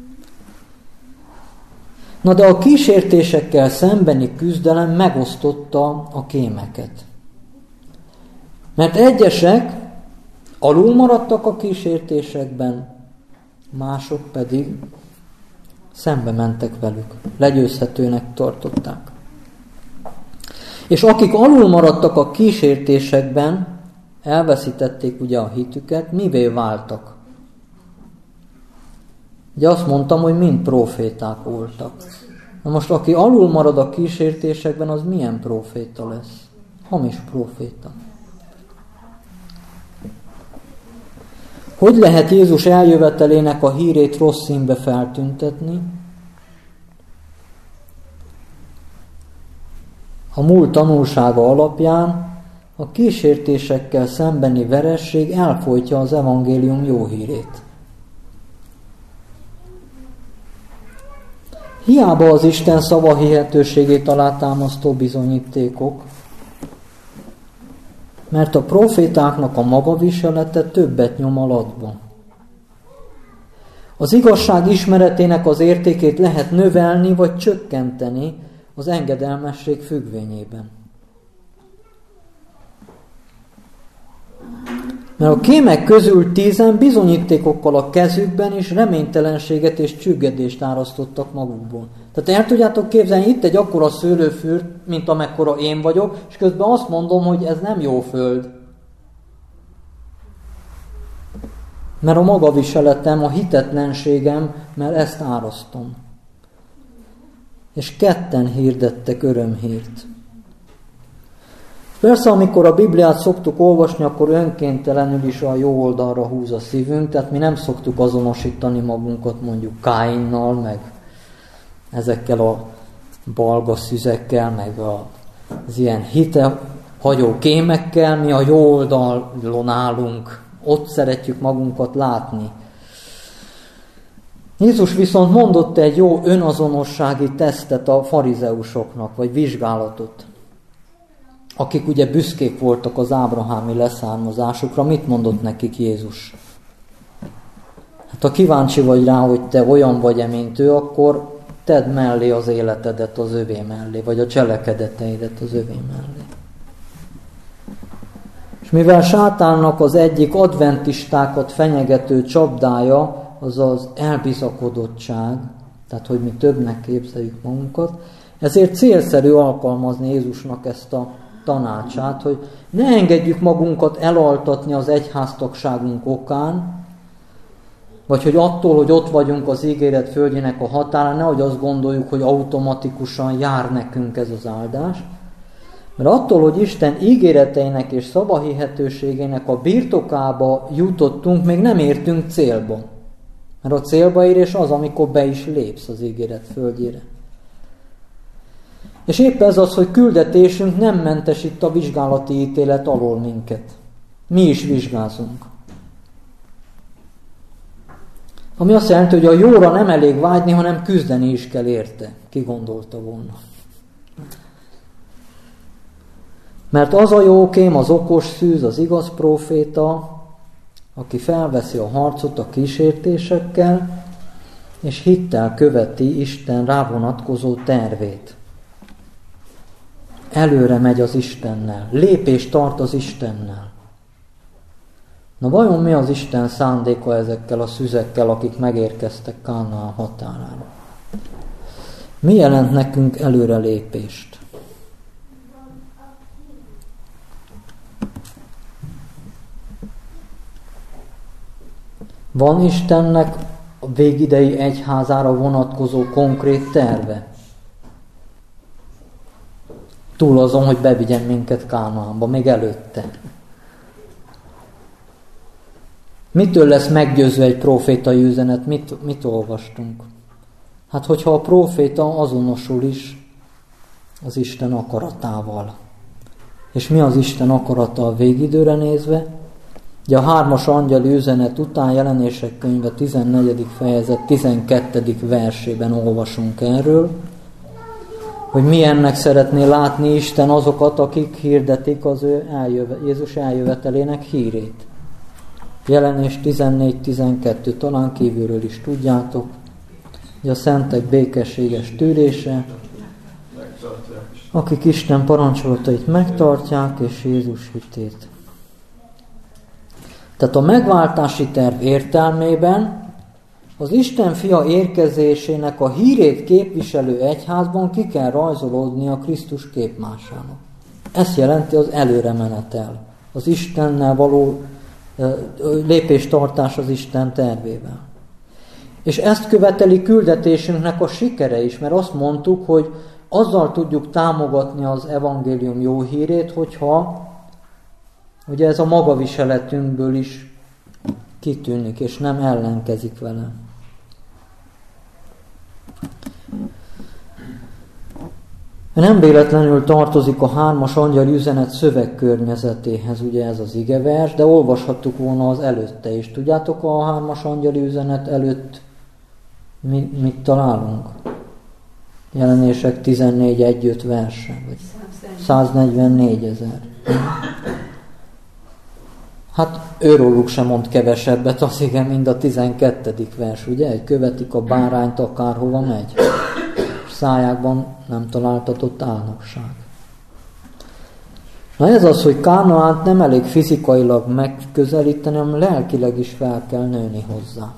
Na de a kísértésekkel szembeni küzdelem megosztotta a kémeket. Mert egyesek alul maradtak a kísértésekben, mások pedig szembe mentek velük. Legyőzhetőnek tartották. És akik alul maradtak a kísértésekben, elveszítették ugye a hitüket, mivé váltak? Ugye azt mondtam, hogy mind próféták voltak. Na most aki alul marad a kísértésekben, az milyen próféta lesz? Hamis próféta. Hogy lehet Jézus eljövetelének a hírét rossz színbe feltüntetni? A múlt tanulsága alapján a kísértésekkel szembeni veresség elfojtja az evangélium jó hírét. Hiába az Isten szava hihetőségét alátámasztó bizonyítékok, mert a profétáknak a magaviselete többet nyom alatba. Az igazság ismeretének az értékét lehet növelni vagy csökkenteni az engedelmesség függvényében. Mert a kémek közül 10 bizonyítékokkal a kezükben is reménytelenséget és csüggedést árasztottak magukból. Tehát el tudjátok képzelni, itt egy akkora szőlőfürt, mint amekkora én vagyok, és közben azt mondom, hogy ez nem jó föld. Mert a magaviseletem, a hitetlenségem, mert ezt árasztom. És ketten hirdettek örömhírt. Persze, amikor a Bibliát szoktuk olvasni, akkor önkéntelenül is a jó oldalra húz a szívünk, tehát mi nem szoktuk azonosítani magunkat mondjuk Káinnal, meg ezekkel a balga szüzekkel, meg az ilyen hitehagyó kémekkel, mi a jó oldalon állunk, ott szeretjük magunkat látni. Jézus viszont mondott egy jó önazonossági tesztet a farizeusoknak, vagy vizsgálatot, akik ugye büszkék voltak az ábrahámi leszármazásukra. Mit mondott nekik Jézus? Hát ha kíváncsi vagy rá, hogy te olyan vagy-e, mint ő, akkor tedd mellé az életedet az övé mellé, vagy a cselekedeteidet az övé mellé. És mivel sátánnak az egyik adventistákat fenyegető csapdája az az elbizakodottság, tehát hogy mi többnek képzeljük magunkat, ezért célszerű alkalmazni Jézusnak ezt a tanácsát, hogy ne engedjük magunkat elaltatni az egyháztagságunk okán, vagy hogy attól, hogy ott vagyunk az ígéret földjének a határán, nehogy azt gondoljuk, hogy automatikusan jár nekünk ez az áldás, mert attól, hogy Isten ígéreteinek és szavahihetőségének a birtokába jutottunk, még nem értünk célba. Mert a célba érés az, amikor be is lépsz az ígéret földjére. És épp ez az, hogy küldetésünk nem mentesít a vizsgálati ítélet alól minket. Mi is vizsgázunk. Ami azt jelenti, hogy a jóra nem elég vágyni, hanem küzdeni is kell érte. Ki gondolta volna. Mert az a jókém, az okos szűz, az igaz próféta, aki felveszi a harcot a kísértésekkel, és hittel követi Isten rávonatkozó tervét. Előre megy az Istennel, lépést tart az Istennel. Na vajon mi az Isten szándéka ezekkel a szüzekkel, akik megérkeztek Kánaán határára? Mi jelent nekünk előrelépést? Van Istennek a végidei egyházára vonatkozó konkrét terve? Túl azon, hogy bevigyen minket Kánaánba, még előtte. Mitől lesz meggyőző egy prófétai üzenet? Mit olvastunk? Hát, hogyha a próféta azonosul is az Isten akaratával. És mi az Isten akarata a végidőre nézve? Ugye a 3. angyali üzenet után Jelenések könyve 14. fejezet 12. versében olvasunk erről, hogy milyennek szeretné látni Isten azokat, akik hirdetik az ő Jézus eljövetelének hírét. Jelenés 14-12, talán kívülről is tudjátok, hogy a szentek békességes tűrése, akik Isten parancsolatait megtartják, és Jézus hitét. Tehát a megváltási terv értelmében az Isten fia érkezésének a hírét képviselő egyházban ki kell rajzolódni a Krisztus képmásának. Ez jelenti az előremenetel, az Istennel való lépéstartás az Isten tervével. És ezt követeli küldetésünknek a sikere is, mert azt mondtuk, hogy azzal tudjuk támogatni az evangélium jó hírét, hogyha ugye ez a magaviseletünkből is kitűnik, és nem ellenkezik vele. Nem véletlenül tartozik a 3. angyali üzenet szövegkörnyezetéhez, ugye ez az igevers, de olvashattuk volna az előtte is. Tudjátok, a 3. angyali üzenet előtt mit találunk? Jelenések 14.1.5 verse, vagy 144 000. Hát őróluk sem mond kevesebbet az ige, mint a 12. vers, ugye? Követik a bárányt, akárhova megy. Szájákban nem találtatott álnokság. Na ez az, hogy Kánaánt nem elég fizikailag megközelíteni, hanem lelkileg is fel kell nőni hozzá.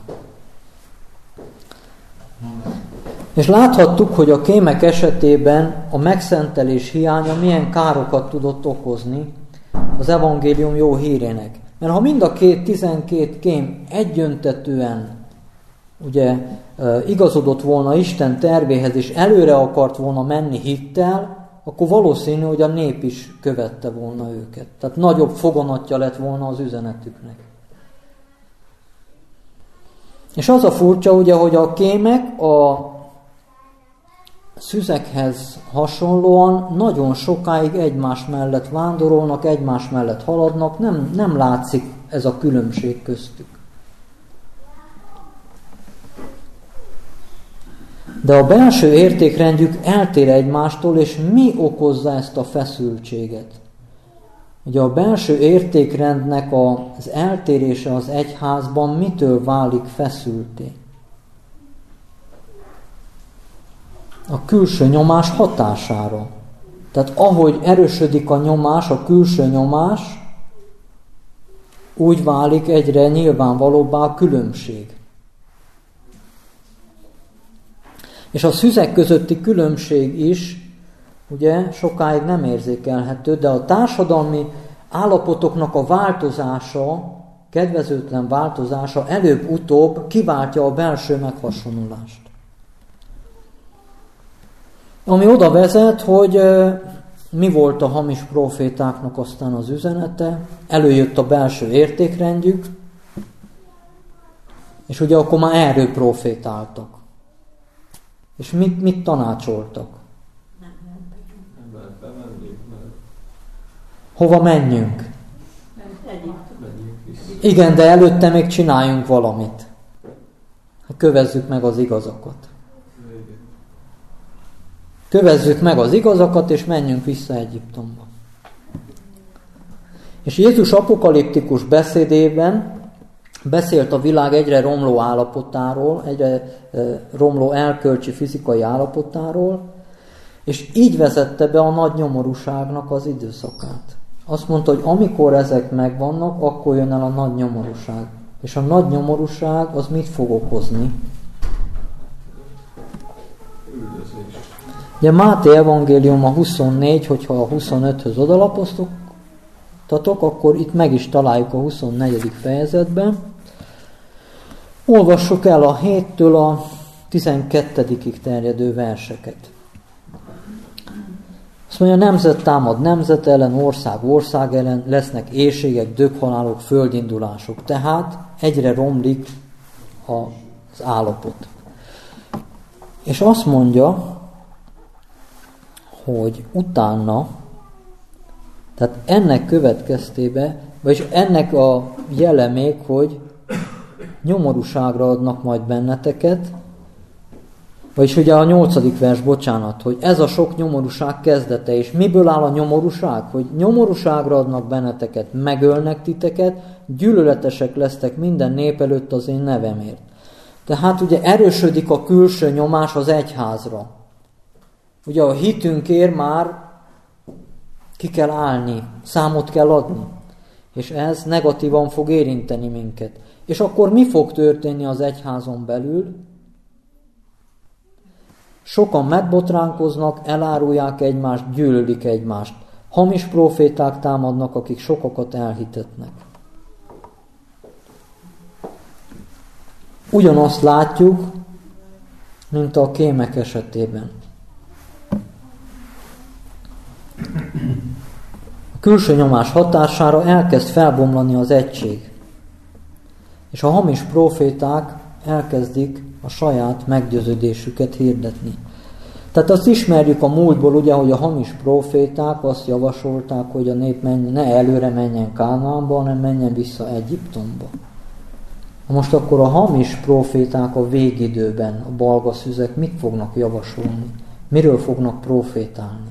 És láthattuk, hogy a kémek esetében a megszentelés hiánya milyen károkat tudott okozni az evangélium jó hírének. Mert ha mind a 12 kém egyöntetűen ugye igazodott volna Isten tervéhez, és előre akart volna menni hittel, akkor valószínű, hogy a nép is követte volna őket. Tehát nagyobb foganatja lett volna az üzenetüknek. És az a furcsa, ugye, hogy a kémek a szüzekhez hasonlóan nagyon sokáig egymás mellett vándorolnak, egymás mellett haladnak, nem látszik ez a különbség köztük. De a belső értékrendjük eltér egymástól, és mi okozza ezt a feszültséget? Ugye a belső értékrendnek az eltérése az egyházban mitől válik feszültté? A külső nyomás hatására. Tehát ahogy erősödik a nyomás, a külső nyomás, úgy válik egyre nyilvánvalóbbá a különbség. És a szüzek közötti különbség is ugye sokáig nem érzékelhető, de a társadalmi állapotoknak a változása, kedvezőtlen változása előbb-utóbb kiváltja a belső meghasonlulást. Ami oda vezet, hogy mi volt a hamis profétáknak aztán az üzenete, előjött a belső értékrendjük, és ugye akkor már erről profétáltak. És mit tanácsoltak? Hova menjünk? Igen, de előtte még csináljunk valamit. Kövezzük meg az igazakat. Kövezzük meg az igazakat, és menjünk vissza Egyiptomba. És Jézus apokaliptikus beszédében beszélt a világ egyre romló állapotáról, egyre romló erkölcsi, fizikai állapotáról, és így vezette be a nagy nyomorúságnak az időszakát. Azt mondta, hogy amikor ezek megvannak, akkor jön el a nagy nyomorúság. És a nagy nyomorúság az mit fog okozni? Ugye Máté evangélium a 24, hogyha a 25-höz odalapoztatok, akkor itt meg is találjuk a 24. fejezetben. Olvassuk el a 7-től a 12-ig terjedő verseket. Azt mondja, nemzet támad nemzet ellen, ország ellen, lesznek éhségek, döghalálok, földindulások. Tehát egyre romlik az állapot. És azt mondja, hogy utána, tehát ennek következtében, vagyis ennek a jele még, hogy nyomorúságra adnak majd benneteket, vagyis ugye a 8. vers, bocsánat, hogy ez a sok nyomorúság kezdete, és miből áll a nyomorúság? Hogy nyomorúságra adnak benneteket, megölnek titeket, gyűlöletesek lesztek minden nép előtt az én nevemért. Tehát ugye erősödik a külső nyomás az egyházra. Ugye a hitünkért már ki kell állni, számot kell adni, és ez negatívan fog érinteni minket. És akkor mi fog történni az egyházon belül? Sokan megbotránkoznak, elárulják egymást, gyűlölik egymást. Hamis proféták támadnak, akik sokakat elhitetnek. Ugyanazt látjuk, mint a kémek esetében. A külső nyomás hatására elkezd felbomlani az egység. És a hamis proféták elkezdik a saját meggyőződésüket hirdetni. Tehát azt ismerjük a múltból, ugye, hogy a hamis proféták azt javasolták, hogy a nép ne előre menjen Kánaánba, hanem menjen vissza Egyiptomba. Most akkor a hamis proféták a végidőben, a balgaszüzek mit fognak javasolni? Miről fognak profétálni?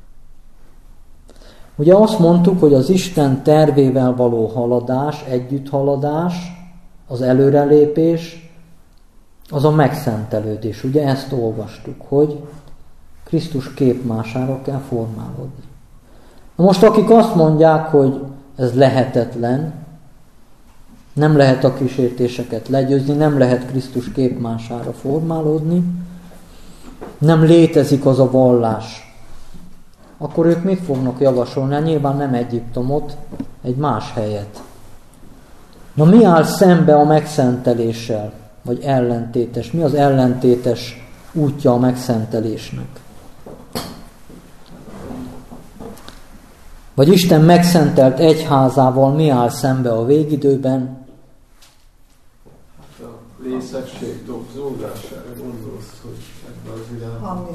Ugye azt mondtuk, hogy az Isten tervével való haladás, együtthaladás, az előrelépés, az a megszentelődés. Ugye ezt olvastuk, hogy Krisztus képmására kell formálódni. Na most akik azt mondják, hogy ez lehetetlen, nem lehet a kísértéseket legyőzni, nem lehet Krisztus képmására formálódni, nem létezik az a vallás, akkor ők mit fognak javasolni? Nyilván nem Egyiptomot, egy más helyet. Na mi áll szembe a megszenteléssel? Vagy ellentétes? Mi az ellentétes útja a megszentelésnek? Vagy Isten megszentelt egyházával mi áll szembe a végidőben? Hát a részegség dobzódására gondolsz, hogy ebben az irányban.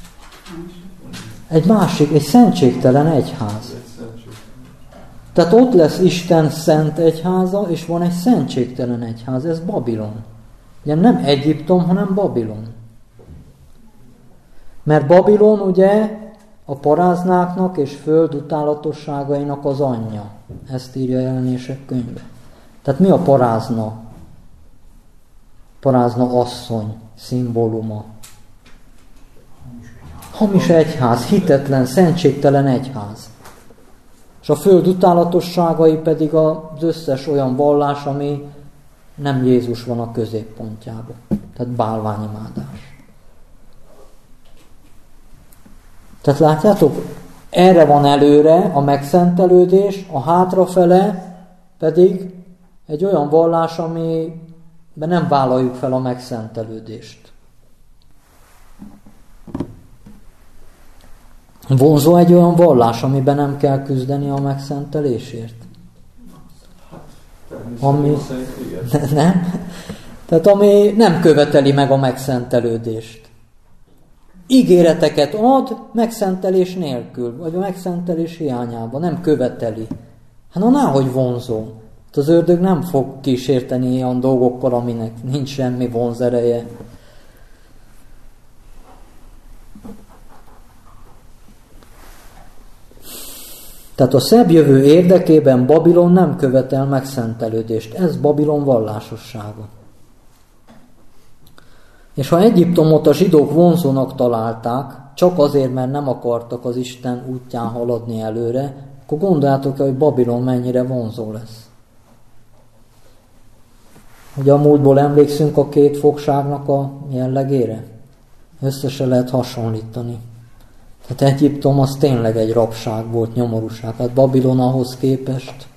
Egy másik, egy szentségtelen egyház. Tehát ott lesz Isten szent egyháza, és van egy szentségtelen egyház, ez Babilon. Ugye nem Egyiptom, hanem Babilon. Mert Babilon ugye a paráznáknak és föld utálatosságainak az anyja. Ezt írja Jelenések könyve. Tehát mi a parázna? Parázna asszony szimbóluma. Hamis egyház, hitetlen, szentségtelen egyház. És a föld utálatosságai pedig az összes olyan vallás, ami nem Jézus van a középpontjában. Tehát bálványimádás. Tehát látjátok, erre van előre a megszentelődés, a hátrafele pedig egy olyan vallás, amiben nem vállaljuk fel a megszentelődést. Vonzó egy olyan vallás, amiben nem kell küzdeni a megszentelésért? Ami nem. Tehát ami nem követeli meg a megszentelődést. Ígéreteket ad megszentelés nélkül, vagy a megszentelés hiányában, nem követeli. Hát náhogy vonzó. Az ördög nem fog kísérteni ilyen dolgokkal, aminek nincs semmi vonzereje. Tehát a szebb jövő érdekében Babilon nem követel megszentelődést. Ez Babilon vallásossága. És ha Egyiptomot a zsidók vonzónak találták, csak azért, mert nem akartak az Isten útján haladni előre, akkor gondoljátok el, hogy Babilon mennyire vonzó lesz. Ugye a múltból emlékszünk a két fogságnak a jellegére? Össze se lehet hasonlítani. Tehát Egyiptom az tényleg egy rabság volt, nyomorúság. Hát Babilon ahhoz képest.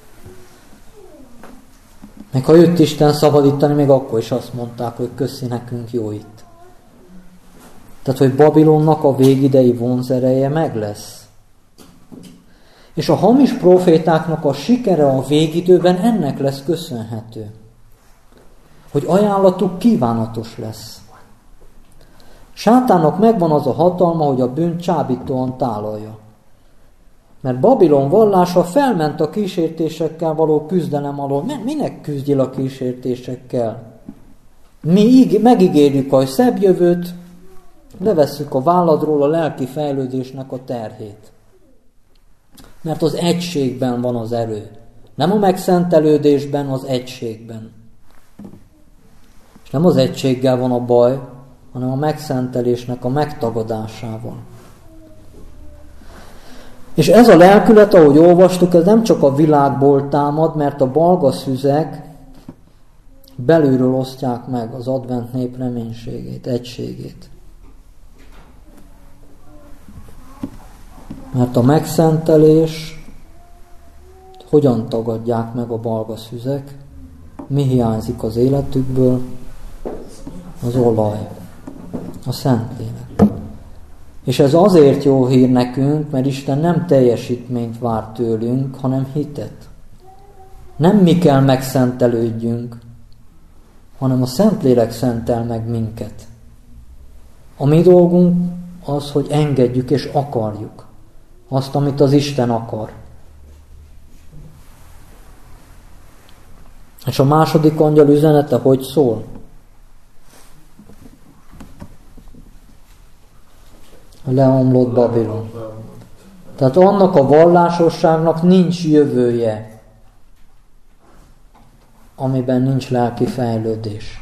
Meg ha jött Isten szabadítani, még akkor is azt mondták, hogy köszi, nekünk jó itt. Tehát, hogy Babilonnak a végidei vonzereje meg lesz. És a hamis profétáknak a sikere a végidőben ennek lesz köszönhető. Hogy ajánlatuk kívánatos lesz. Sátánnak megvan az a hatalma, hogy a bűnt csábítóan tálalja. Mert Babilon vallása felment a kísértésekkel való küzdelem alól. Minek küzdjél a kísértésekkel? Mi megígérjük a szebb jövőt, levesszük a válladról a lelki fejlődésnek a terhét. Mert az egységben van az erő. Nem a megszentelődésben, az egységben. És nem az egységgel van a baj, hanem a megszentelésnek a megtagadásával. És ez a lelkület, ahogy olvastuk, ez nem csak a világból támad, mert a balgaszüzek belülről osztják meg az advent nép reménységét, egységét. Mert a megszentelés hogyan tagadják meg a balgaszüzek? Mi hiányzik az életükből? Az olaj, a Szentlélek. És ez azért jó hír nekünk, mert Isten nem teljesítményt vár tőlünk, hanem hitet. Nem mi kell megszentelődjünk, hanem a Szentlélek szentel meg minket. A mi dolgunk az, hogy engedjük és akarjuk azt, amit az Isten akar. És a második angyal üzenete hogy szól? Leomlott Babilon. Tehát annak a vallásosságnak nincs jövője, amiben nincs lelki fejlődés.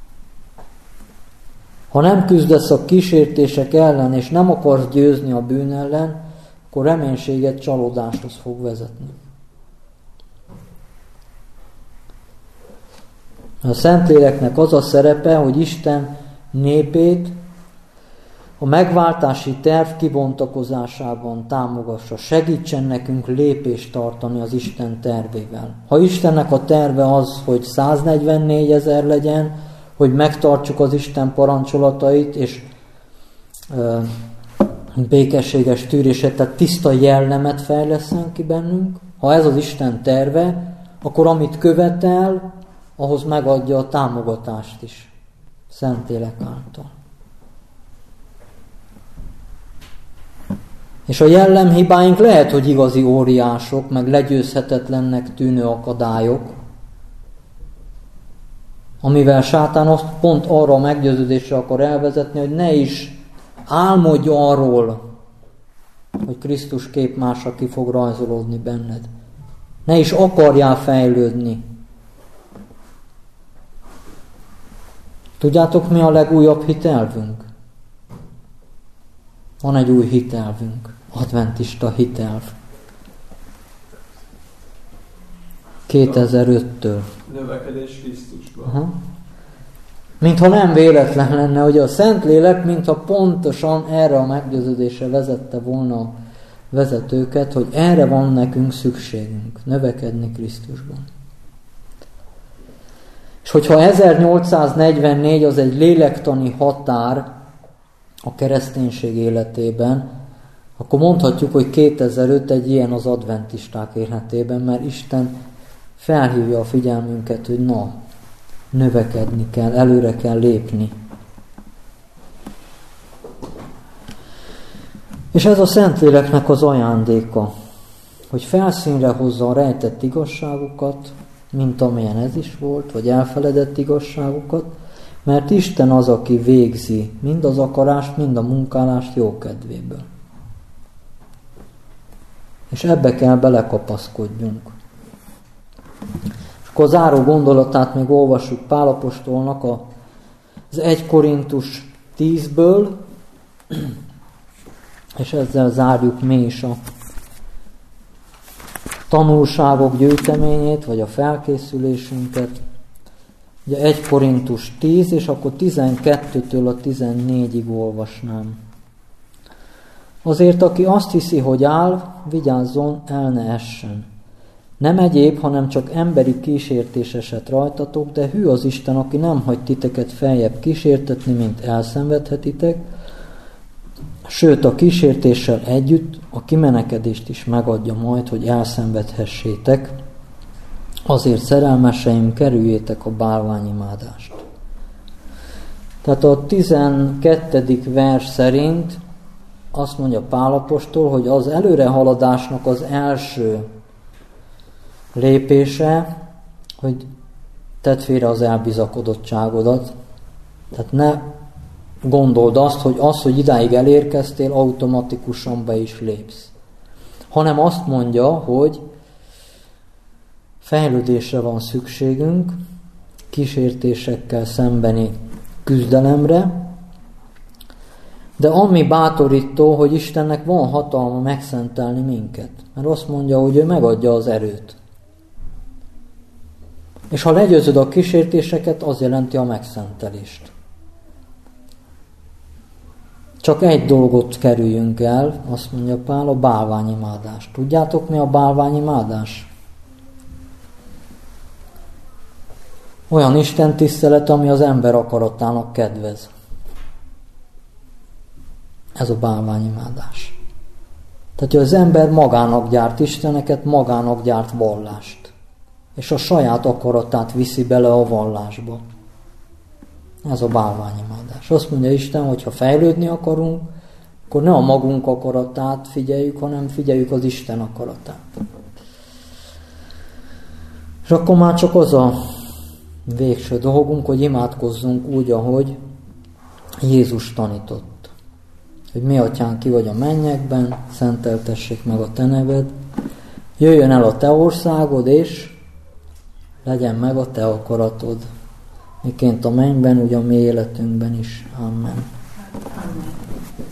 Ha nem küzdesz a kísértések ellen, és nem akarsz győzni a bűn ellen, akkor reménységet csalódáshoz fog vezetni. A Szentléleknek az a szerepe, hogy Isten népét a megváltási terv kibontakozásában támogassa, segítsen nekünk lépést tartani az Isten tervével. Ha Istennek a terve az, hogy 144 000 legyen, hogy megtartsuk az Isten parancsolatait, és békességes tűréset, tehát tiszta jellemet fejleszten ki bennünk. Ha ez az Isten terve, akkor amit követel, ahhoz megadja a támogatást is. Szentlélek által. És a jellemhibáink lehet, hogy igazi óriások, meg legyőzhetetlennek tűnő akadályok, amivel sátán azt pont arra a meggyőződésre akar elvezetni, hogy ne is álmodj arról, hogy Krisztus képmása ki fog rajzolódni benned. Ne is akarjál fejlődni. Tudjátok, mi a legújabb hitelvünk? Van egy új hitelvünk, adventista hitelv. 2005-től. Növekedés Krisztusban. Mintha nem véletlen lenne, hogy a Szentlélek, mintha pontosan erre a meggyőződésre vezette volna a vezetőket, hogy erre van nekünk szükségünk, növekedni Krisztusban. És hogyha 1844 az egy lélektani határ a kereszténység életében, akkor mondhatjuk, hogy 2005 egy ilyen az adventisták életében, mert Isten felhívja a figyelmünket, hogy na, növekedni kell, előre kell lépni. És ez a Szentléleknek az ajándéka, hogy felszínre hozza a rejtett igazságokat, mint amilyen ez is volt, vagy elfeledett igazságokat, mert Isten az, aki végzi mind az akarást, mind a munkálást jókedvéből. És ebbe kell belekapaszkodjunk. És akkor a záró gondolatát még olvassuk Pál apostolnak az 1 Korintus 10-ből, és ezzel zárjuk mi is a tanulságok gyűjteményét, vagy a felkészülésünket. Ugye 1 Korintus 10, és akkor 12-től a 14-ig olvasnám. Azért, aki azt hiszi, hogy áll, vigyázzon, el ne essen. Nem egyéb, hanem csak emberi kísértés esett rajtatok, de hű az Isten, aki nem hagy titeket feljebb kísértetni, mint elszenvedhetitek, sőt a kísértéssel együtt a kimenekedést is megadja majd, hogy elszenvedhessétek. Azért, szerelmeseim, kerüljétek a bálványimádást. Tehát a 12. vers szerint azt mondja Pál apostol, hogy az előrehaladásnak az első lépése, hogy tedd félre az elbizakodottságodat. Tehát ne gondold azt, hogy idáig elérkeztél, automatikusan be is lépsz. Hanem azt mondja, hogy fejlődésre van szükségünk, kísértésekkel szembeni küzdelemre, de ami bátorító, hogy Istennek van hatalma megszentelni minket. Mert azt mondja, hogy ő megadja az erőt. És ha legyőzöd a kísértéseket, az jelenti a megszentelést. Csak egy dolgot kerüljünk el, azt mondja Pál, a bálványimádást. Tudjátok, mi a bálványimádás? Olyan istentisztelet, ami az ember akaratának kedvez. Ez a bálványimádás. Tehát, hogy az ember magának gyárt isteneket, magának gyárt vallást. És a saját akaratát viszi bele a vallásba. Ez a bálványimádás. Azt mondja Isten, hogy ha fejlődni akarunk, akkor ne a magunk akaratát figyeljük, hanem figyeljük az Isten akaratát. És akkor már csak az a végső dolgunk, hogy imádkozzunk úgy, ahogy Jézus tanított. Hogy mi atyánk, ki vagy a mennyekben, szenteltessék meg a te neved, jöjjön el a te országod, és legyen meg a te akaratod. Miként a mennyben, úgy a mi életünkben is. Amen. Amen.